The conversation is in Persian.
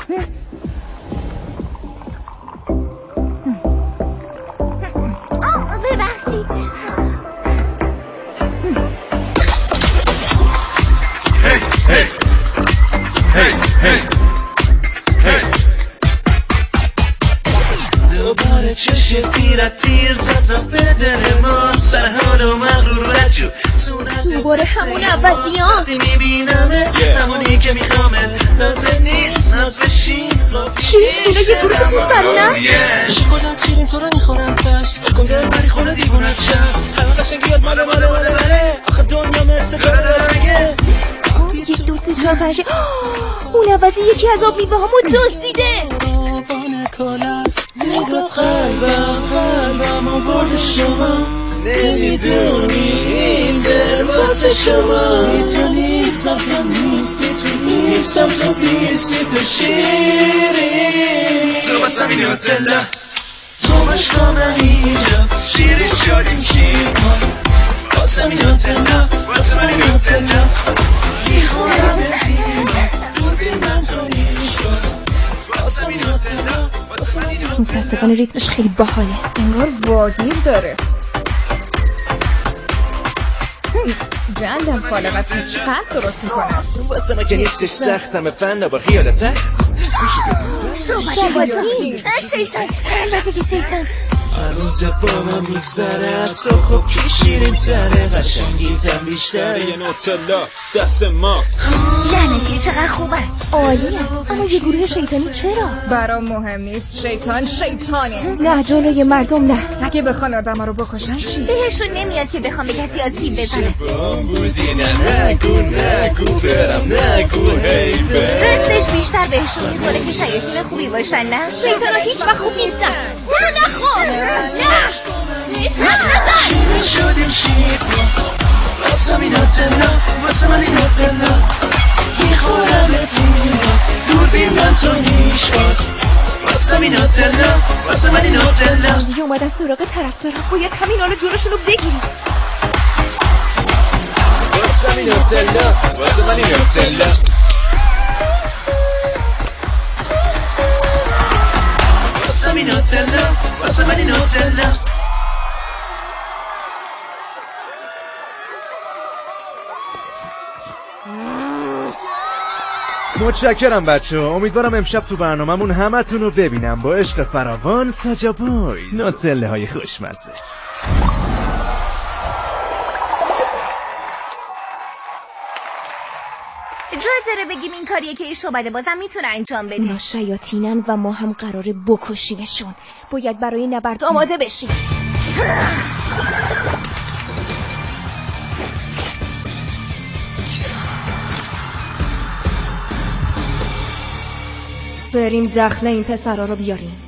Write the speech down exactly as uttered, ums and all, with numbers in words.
آه ببخشید. هی هی هی هی هی دوباره چش تیرت تیر زد را به دل ما، سر حالو مغرور رد شد دوباره همون عوضی ها میبینمه همونی که میخوامه، لازم نیست ناز بشین. چی؟ اینا یه گروه پسرونن؟ شکلات شیرین تو رو میخورم تش کن دل بری خونه دیوونت شد، همه قشنگیات ماله ماله ماله ماله، آخه دنیا مثل داره داره مگه یک دو سه چهار پنج. اون عوضی یکی از آب میوه هامو دزدیده. نگات قلبم قلبم و برد شما، نمیدونی این دل واسه شما، تو نیستم تو نیستی تو نیستم تو بیستی تو شیرین، تو واسم این نوتلا، تو باشم من اینجا شیرین شدیم شیر ما، واسم این نوتلا واسم این نوتلا، میخورم دیما دور بینم تو نیشت، واسم این نوتلا واسم این نوتلا. متاسفانه ریتمش خیلی باحاله، انگار واگیر داره. جندم خالقت چقدر درست میکنم. واسه ما که نیستش سختم فن با خیال تخت صحبت بازی شیطان، البته که شیطان هر روز با من میگذره از تو، خب کی شیرین تره قشنگیتم بیشتره، یه نوتلا دست ما لعنتی چقدر خوبه، عالیه. اما یه گروه شیطانی چرا؟ برام مهم نیست، شیطان شیطانه. نه جلوی مردم نه. اگه بخوان آدم رو بکشن چی؟ بهشون نمیاد که بخوام به کسی آسیب بزنه. بام بودی نه نگو نگو برم نگو هی برم، رستش بیشتر بهشون میخوره که شیاطین خوبی باشن. نه شیطان ها هیچ وقت خوب نیستن. برو نخور. نه شیرین شدیم شیر واسه من نوتلا واسه من نوتلا، میخورم دیما دور بینم تو نیش باز، واسه من نوتلا واسه من نوتلا. دیگه اومدن سراغ طرفدارا، باید همین حالا جورشون رو بگیریم. واسه من نوتلا واسه من نوتلا، واسه من نوتلا واسه من نوتلا. متشکرم بچه ها. امیدوارم امشب تو برنامه‌مون همتون رو ببینم. با عشق فراوان، ساجا بویز، نوتله های خوشمزه. جای داره بگیم این کاریه که ایش اومده بازم میتونه انجام بده. اونا شیاطینن و ما هم قراره بکشیمشون. باید برای نبرد آماده بشیم. بریم دخله این پسرها رو بیاریم.